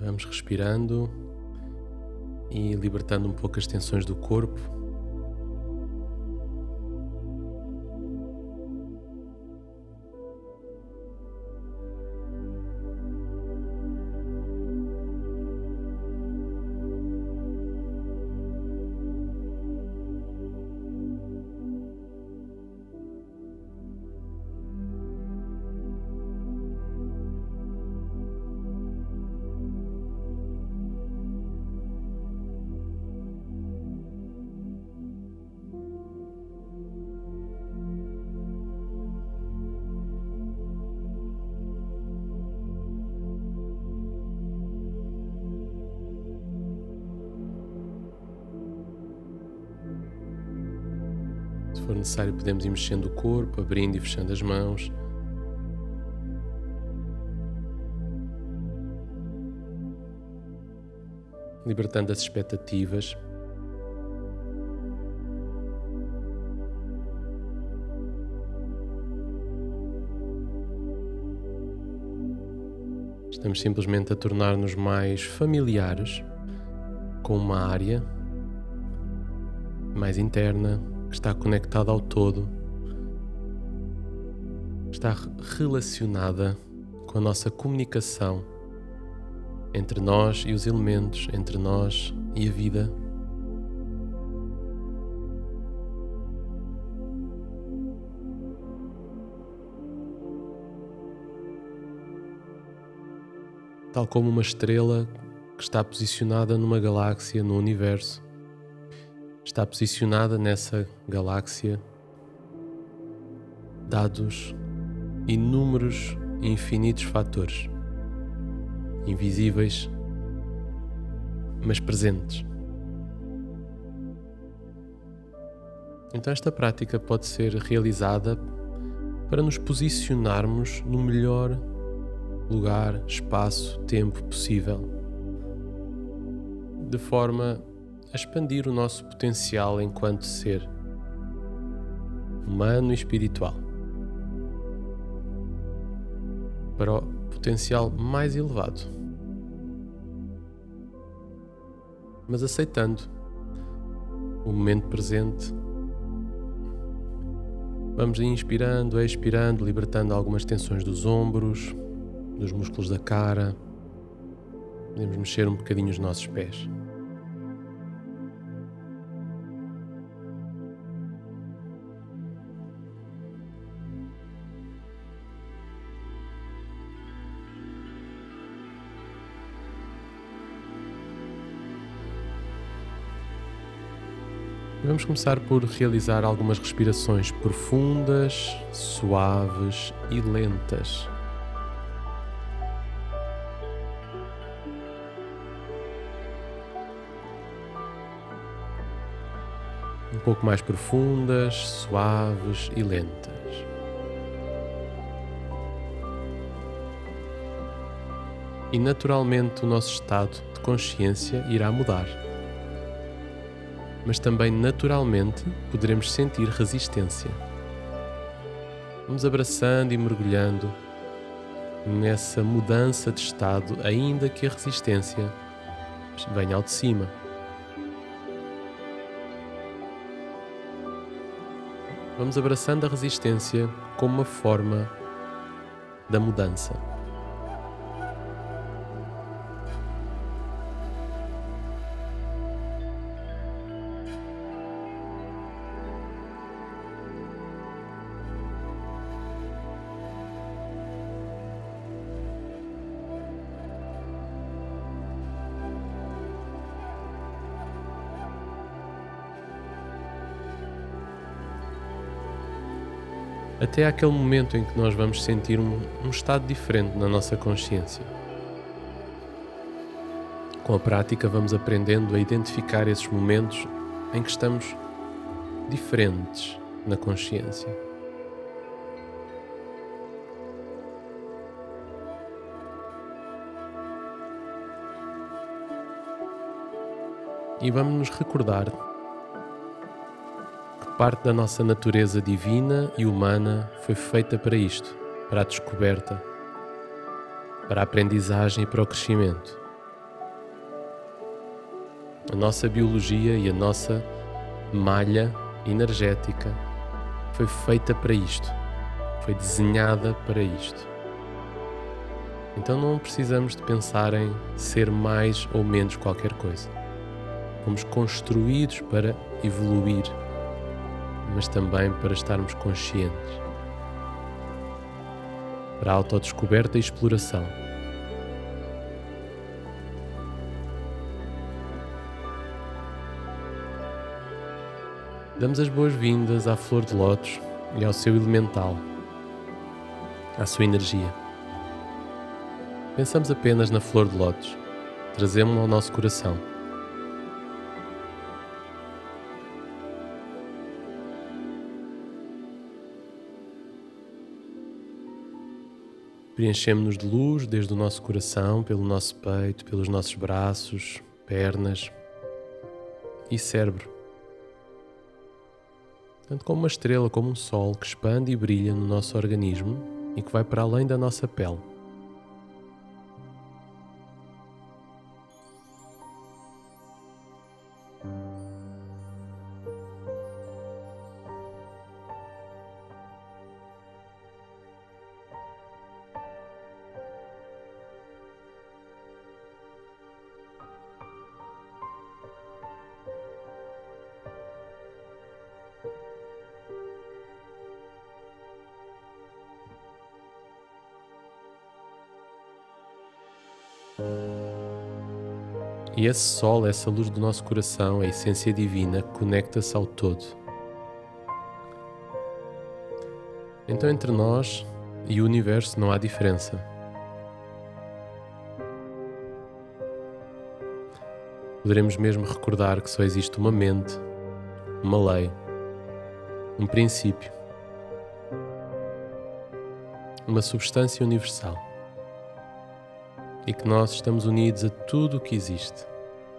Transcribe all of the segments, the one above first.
Vamos respirando e libertando um pouco as tensões do corpo. Se for necessário, podemos ir mexendo o corpo, abrindo e fechando as mãos. Libertando as expectativas. Estamos simplesmente a tornar-nos mais familiares com uma área mais interna, que está conectada ao todo, está relacionada com a nossa comunicação entre nós e os elementos, entre nós e a vida. Tal como uma estrela que está posicionada numa galáxia, no universo, está posicionada nessa galáxia, dados inúmeros e infinitos fatores, invisíveis, mas presentes. Então esta prática pode ser realizada para nos posicionarmos no melhor lugar, espaço, tempo possível, de forma a expandir o nosso potencial enquanto ser humano e espiritual para o potencial mais elevado, mas aceitando o momento presente. Vamos inspirando, expirando, libertando algumas tensões dos ombros, dos músculos da cara. Podemos mexer um bocadinho os nossos pés. Vamos começar por realizar algumas respirações profundas, suaves e lentas. Um pouco mais profundas, suaves e lentas. E naturalmente o nosso estado de consciência irá mudar. Mas também naturalmente poderemos sentir resistência. Vamos abraçando e mergulhando nessa mudança de estado, ainda que a resistência venha ao de cima. Vamos abraçando a resistência como uma forma da mudança. Até aquele momento em que nós vamos sentir um estado diferente na nossa consciência. Com a prática vamos aprendendo a identificar esses momentos em que estamos diferentes na consciência. E vamos nos recordar parte da nossa natureza divina e humana foi feita para isto, para a descoberta, para a aprendizagem e para o crescimento. A nossa biologia e a nossa malha energética foi feita para isto, foi desenhada para isto. Então não precisamos de pensar em ser mais ou menos qualquer coisa. Fomos construídos para evoluir, mas também para estarmos conscientes, para a autodescoberta e exploração. Damos as boas-vindas à flor de lótus e ao seu elemental, à sua energia. Pensamos apenas na flor de lótus, trazemos-la ao nosso coração. Preenchemos-nos de luz desde o nosso coração, pelo nosso peito, pelos nossos braços, pernas e cérebro. Tanto como uma estrela, como um sol que expande e brilha no nosso organismo e que vai para além da nossa pele. E esse sol, essa luz do nosso coração, a essência divina, conecta-se ao todo. Então entre nós e o universo não há diferença. Poderemos mesmo recordar que só existe uma mente, uma lei, um princípio, uma substância universal. E que nós estamos unidos a tudo o que existe.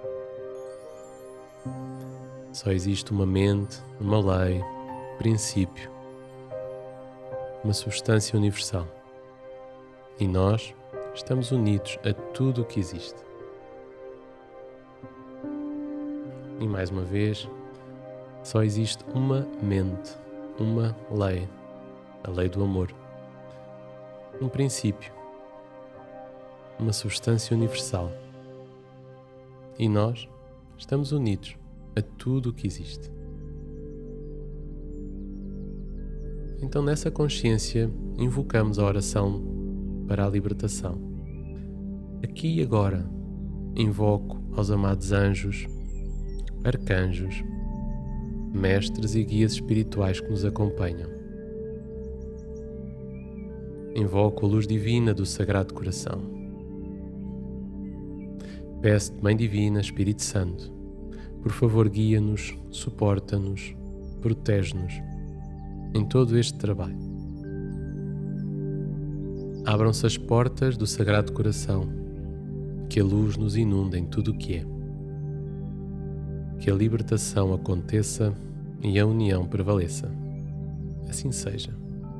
Só existe uma mente, uma lei, princípio, uma substância universal. E nós estamos unidos a tudo o que existe. E mais uma vez, só existe uma mente, uma lei, a lei do amor, um princípio, uma substância universal. E nós estamos unidos a tudo o que existe. Então, nessa consciência, invocamos a oração para a libertação. Aqui e agora, invoco aos amados anjos, arcanjos, mestres e guias espirituais que nos acompanham. Invoco a luz divina do Sagrado Coração. Peço-te, Mãe Divina, Espírito Santo, por favor guia-nos, suporta-nos, protege-nos em todo este trabalho. Abram-se as portas do Sagrado Coração, que a luz nos inunde em tudo o que é. Que a libertação aconteça e a união prevaleça. Assim seja.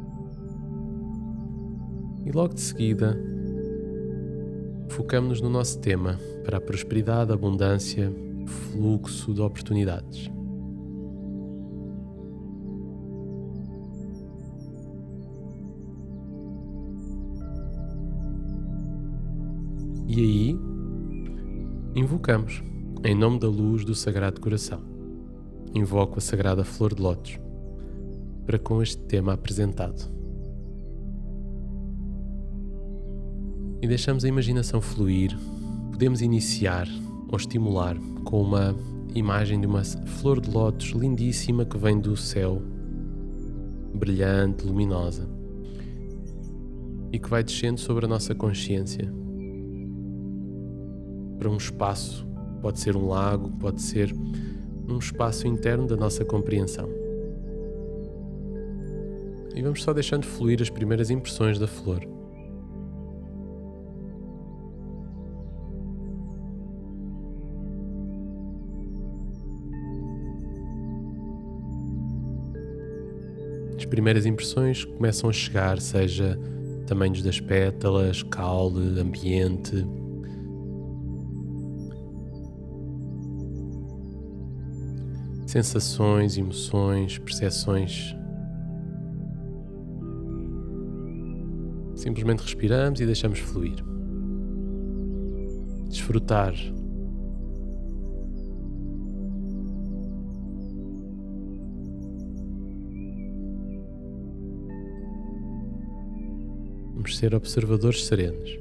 E logo de seguida, focamos-nos no nosso tema para a prosperidade, abundância, fluxo de oportunidades. E aí, invocamos, em nome da luz do Sagrado Coração. Invoco a Sagrada Flor de Lótus para com este tema apresentado. E deixamos a imaginação fluir. Podemos iniciar ou estimular com uma imagem de uma flor de lótus lindíssima que vem do céu, brilhante, luminosa, e que vai descendo sobre a nossa consciência para um espaço. Pode ser um lago, pode ser um espaço interno da nossa compreensão. E vamos só deixando fluir as primeiras impressões da flor. As primeiras impressões começam a chegar, seja tamanhos das pétalas, caule, ambiente. sensações, emoções, percepções. Simplesmente respiramos e deixamos fluir. Desfrutar. Vamos ser observadores serenos.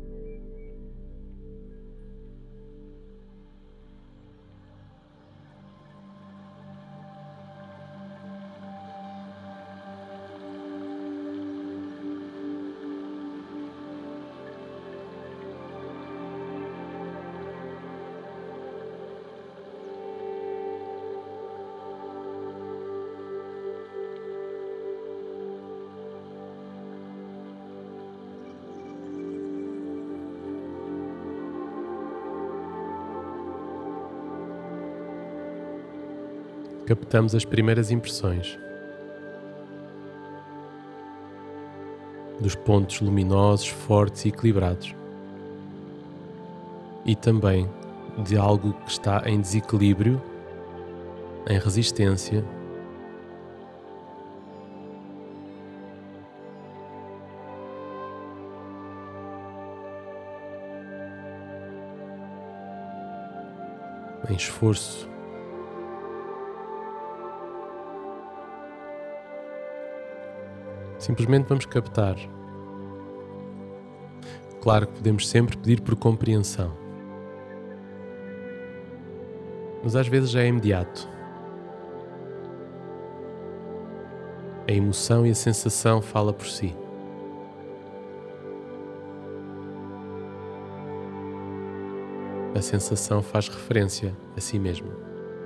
Captamos as primeiras impressões dos pontos luminosos, fortes e equilibrados, e também de algo que está em desequilíbrio, em resistência, em esforço. Simplesmente vamos captar. Claro que podemos sempre pedir por compreensão, mas às vezes já é imediato. A emoção e a sensação fala por si. A sensação faz referência a si mesmo.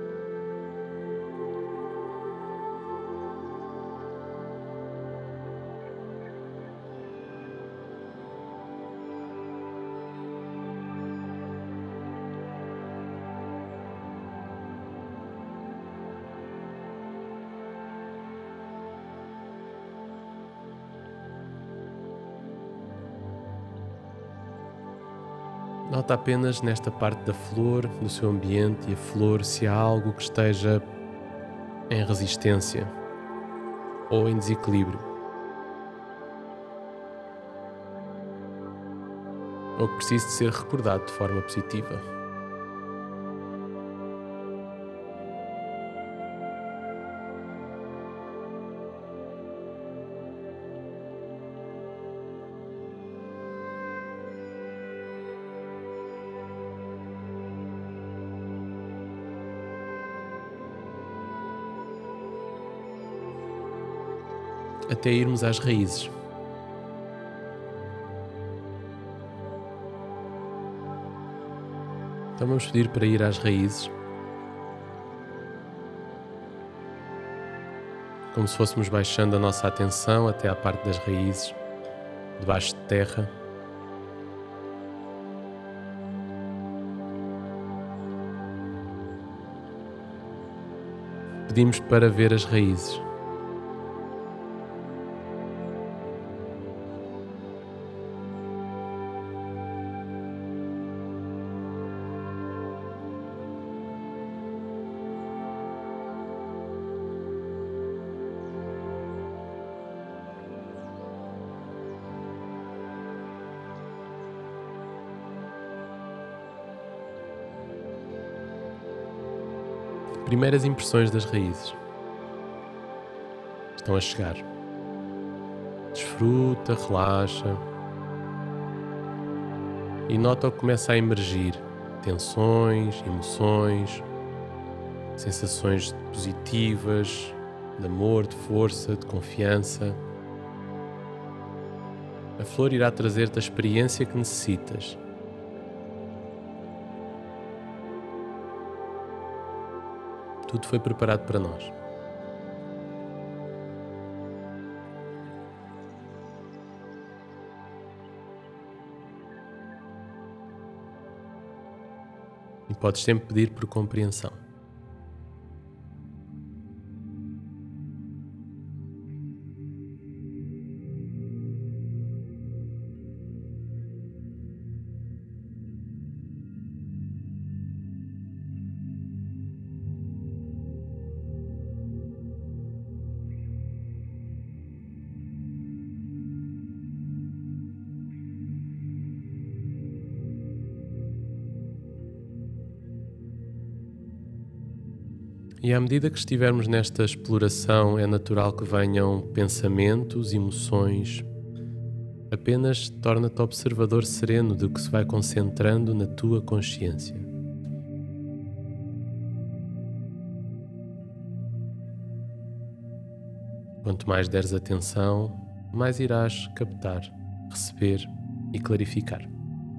Nota apenas nesta parte da flor, do seu ambiente e a flor, se há algo que esteja em resistência ou em desequilíbrio, ou que precise de ser recordado de forma positiva. Até irmos às raízes. Então vamos pedir para ir às raízes, como se fôssemos baixando a nossa atenção até à parte das raízes, debaixo de terra. Pedimos para ver as raízes. Primeiras impressões das raízes estão a chegar. Desfruta, relaxa e nota o que começa a emergir: tensões, emoções, sensações positivas, de amor, de força, de confiança. A flor irá trazer-te a experiência que necessitas. Tudo foi preparado para nós. E podes sempre pedir por compreensão. E à medida que estivermos nesta exploração, é natural que venham pensamentos, emoções. Apenas torna-te observador sereno do que se vai concentrando na tua consciência. Quanto mais deres atenção, mais irás captar, receber e clarificar.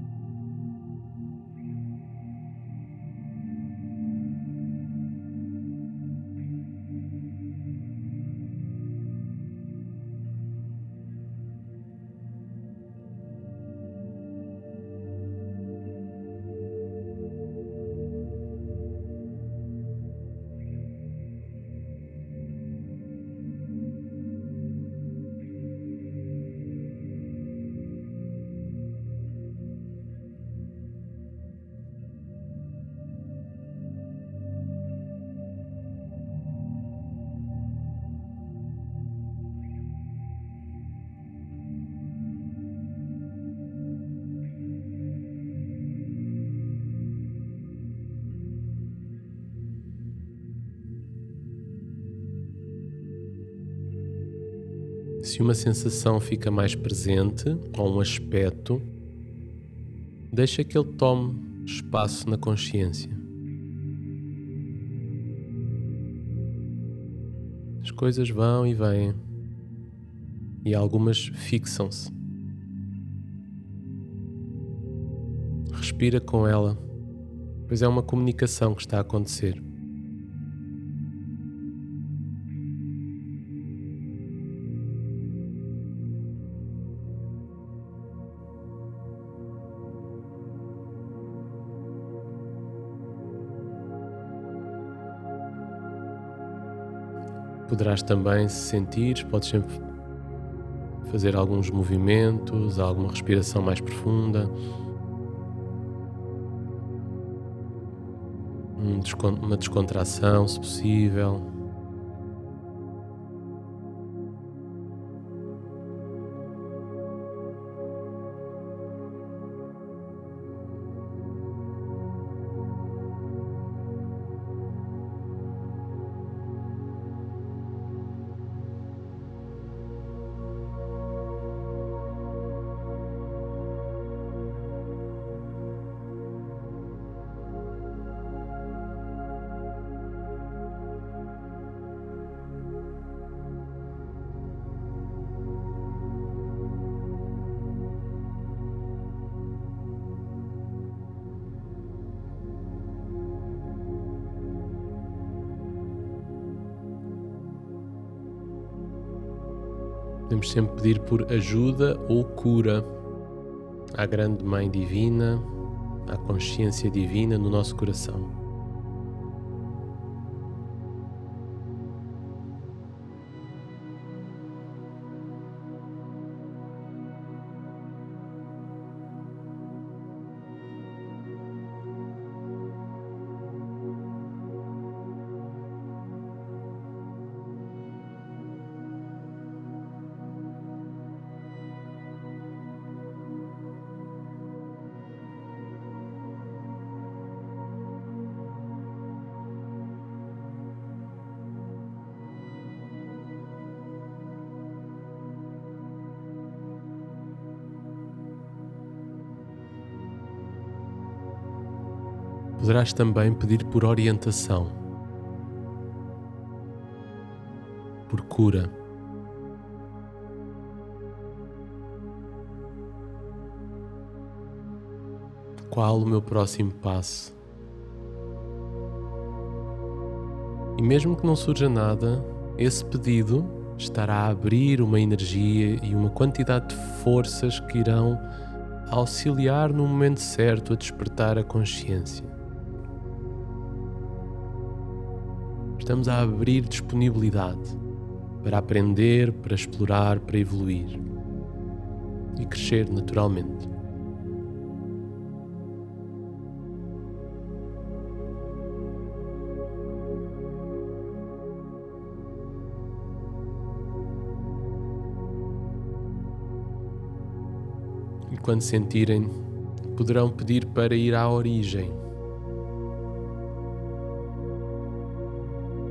Se uma sensação fica mais presente, ou um aspecto, deixa que ele tome espaço na consciência. As coisas vão e vêm, e algumas fixam-se. Respira com ela, pois é uma comunicação que está a acontecer. Poderás também, se sentires, podes sempre fazer alguns movimentos, alguma respiração mais profunda, uma descontração, se possível. Podemos sempre pedir por ajuda ou cura à grande Mãe Divina, à consciência divina no nosso coração. Poderás também pedir por orientação, por cura. Qual o meu próximo passo? E mesmo que não surja nada, esse pedido estará a abrir uma energia e uma quantidade de forças que irão auxiliar no momento certo a despertar a consciência. Estamos a abrir disponibilidade para aprender, para explorar, para evoluir e crescer naturalmente. E quando sentirem, poderão pedir para ir à origem.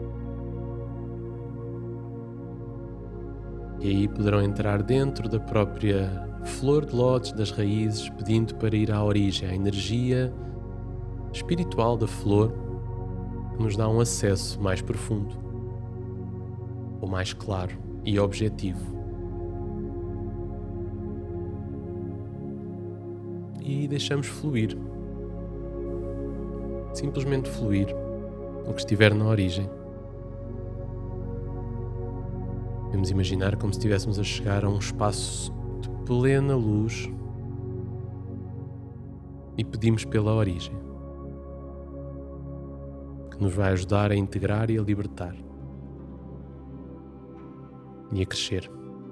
E aí poderão entrar dentro da própria flor de lótus das raízes, pedindo para ir à origem, à energia espiritual da flor, que nos dá um acesso mais profundo, ou mais claro e objetivo. E deixamos fluir, simplesmente fluir o que estiver na origem. Podemos imaginar como se estivéssemos a chegar a um espaço de plena luz e pedimos pela origem, que nos vai ajudar a integrar e a libertar e a crescer.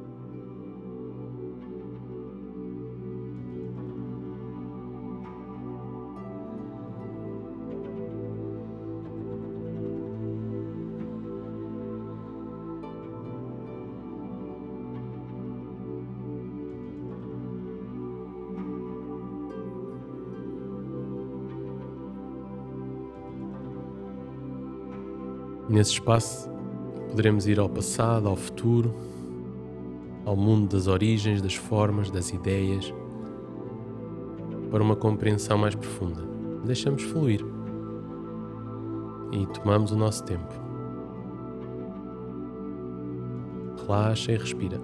Nesse espaço poderemos ir ao passado, ao futuro, ao mundo das origens, das formas, das ideias, para uma compreensão mais profunda. Deixamos fluir e tomamos o nosso tempo. Relaxa e respira.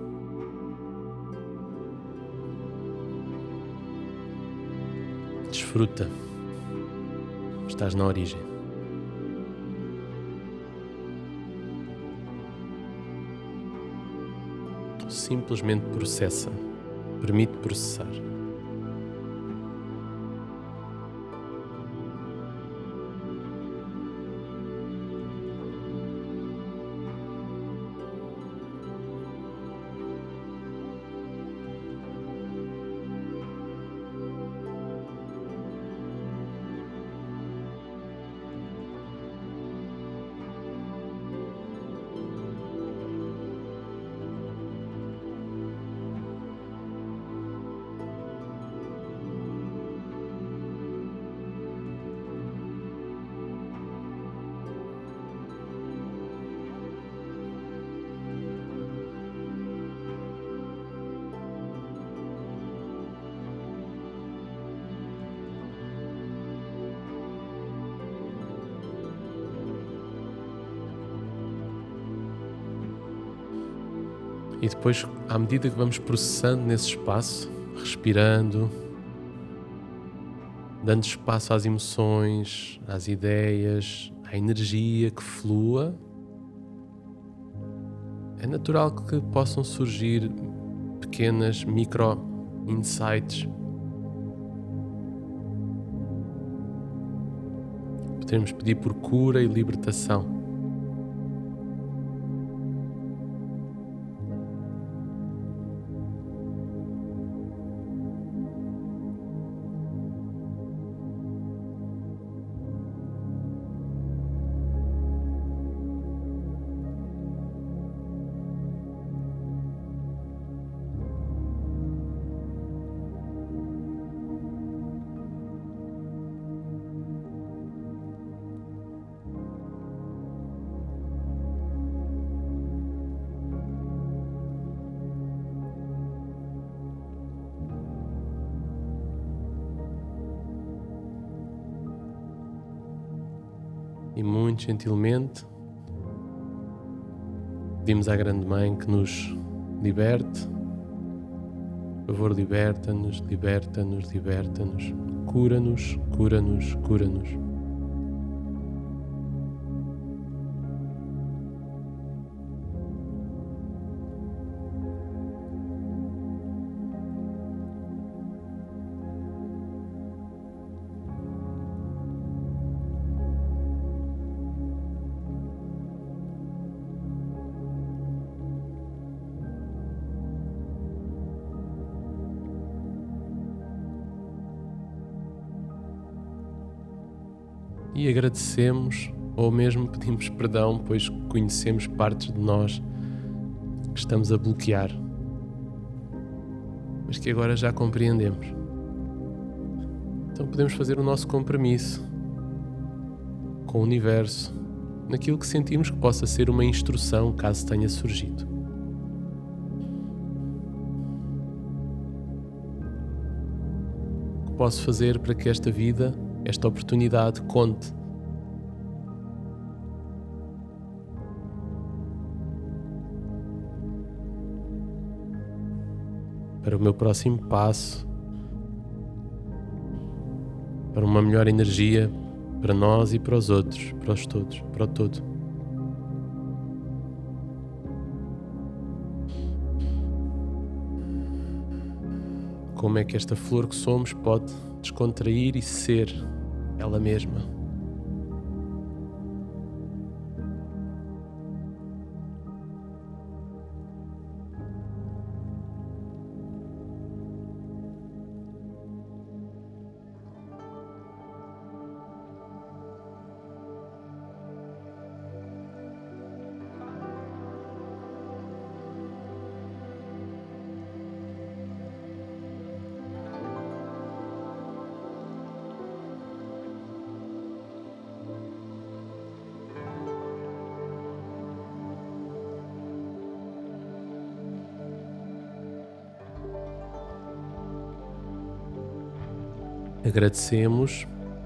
Desfruta. Estás na origem. Simplesmente processa, permite processar. E depois, à medida que vamos processando nesse espaço, respirando, dando espaço às emoções, às ideias, à energia que flua, é natural que possam surgir pequenas micro-insights. Podemos pedir por cura e libertação. E muito gentilmente pedimos à Grande Mãe que nos liberte. Por favor, liberta-nos, liberta-nos, liberta-nos. Cura-nos, cura-nos, cura-nos. E agradecemos, ou mesmo pedimos perdão, pois conhecemos partes de nós que estamos a bloquear, mas que agora já compreendemos. Então podemos fazer o nosso compromisso com o universo, naquilo que sentimos que possa ser uma instrução caso tenha surgido. posso fazer para que esta vida, esta oportunidade conte? Para o meu próximo passo, para uma melhor energia para nós e para os outros, para os todos, para o todo. Como é que esta flor que somos pode descontrair e ser ela mesma? Agradecemos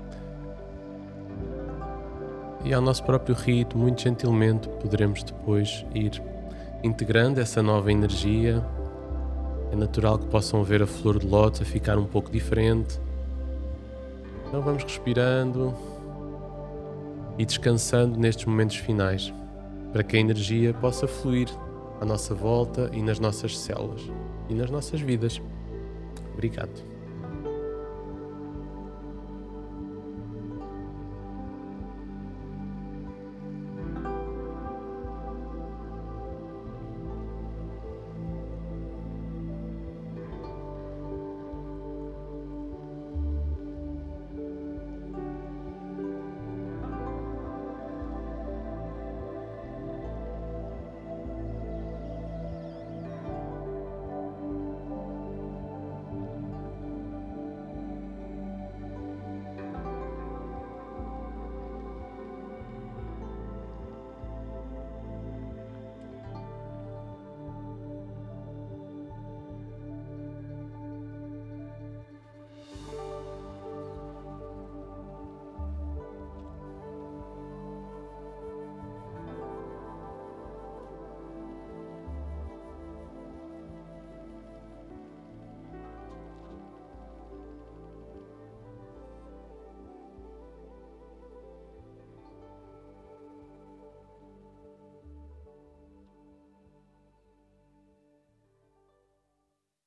e ao nosso próprio ritmo, muito gentilmente, poderemos depois ir integrando essa nova energia. É natural que possam ver a flor de lótus a ficar um pouco diferente. Então vamos respirando e descansando nestes momentos finais, para que a energia possa fluir à nossa volta e nas nossas células e nas nossas vidas. Obrigado.